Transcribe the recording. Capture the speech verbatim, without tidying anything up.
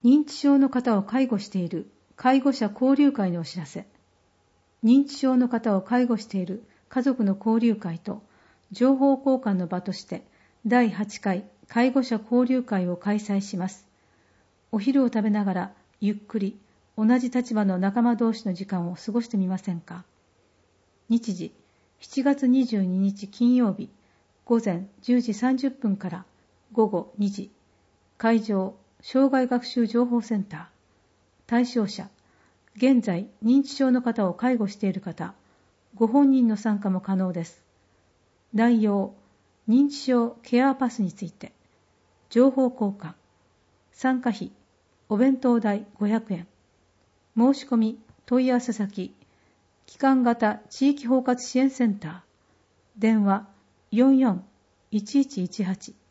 認知症の方を介護している介護者交流会のお知らせ。認知症の方を介護している家族の交流会と情報交換の場としてだいはちかい介護者交流会を開催します。お昼を食べながらゆっくり同じ立場の仲間同士の時間を過ごしてみませんか。日時、しちがつにじゅうににち金曜日、午前じゅうじさんじゅっぷんから午後にじ。会場、障害学習情報センター。対象者、現在認知症の方を介護している方、ご本人の参加も可能です。内容、認知症ケアパスについて、情報交換、参加費、お弁当代ごひゃくえん。申し込み、問い合わせ先、帰還型地域包括支援センター、電話よんよんいちいちいちはち。